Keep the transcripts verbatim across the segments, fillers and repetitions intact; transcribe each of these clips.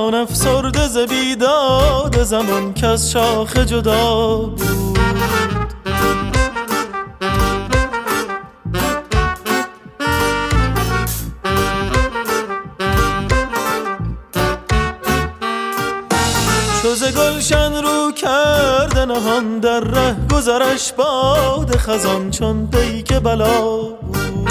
جان افسرده ز بیداد زمان که از شاخ جدا بود. چو ز گلشن رو کرده نهان در ره گذرش باد خزان چون پیک بلا بود.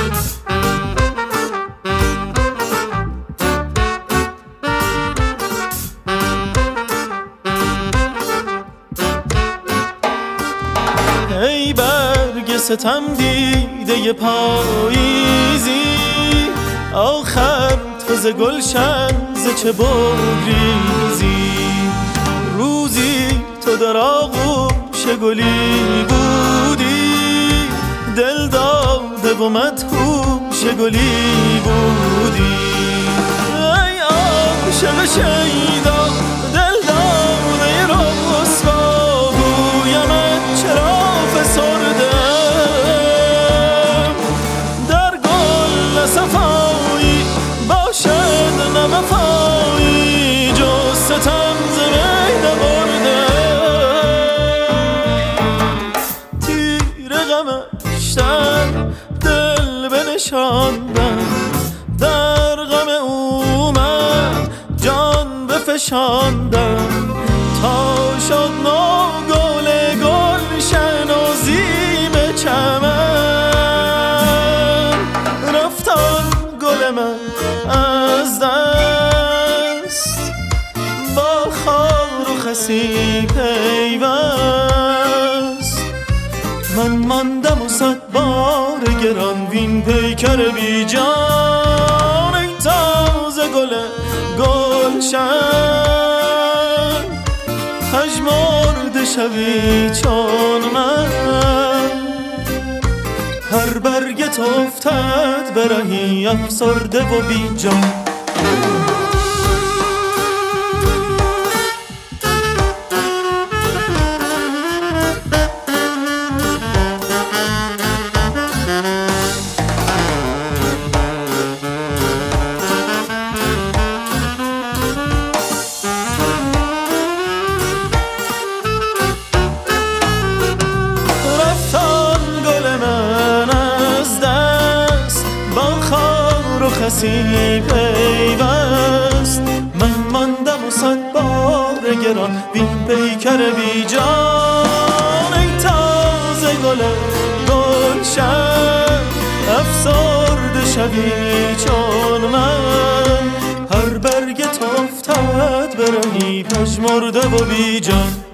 ای برگ ستم دیده پاییزی، آخر تو ز گلشن ز چه بگریزی؟ روزی تو در آغوش گلی بودی، دل داده و مدهوش گلی بودی. ای عاشق شیدا دل داده رسوا، گویمت چرا فسرده در گل صفایی باشد نه وفایی، جز ستم ز می نبرده. تیر غمش در دل بنشاندم، در غم او من جان بفشاندم، تا شد نو گل گلشن و زیب چمن. رفت آن گل من از دست، با خار و خسی پیوست. من ماندم و صد بار گران وین پیکر بی جان. ای تازه گل گلشن پژمرده شوی چون من، هر برگت افتد برهی افسرده و بی جان. کسی پیوست، من ماندم و صد بار گران وین پیکر بی جان. ای تازه گل گلشن افسرده شوی چون من، هر برگت افتد برهی پژمرده و بی جان.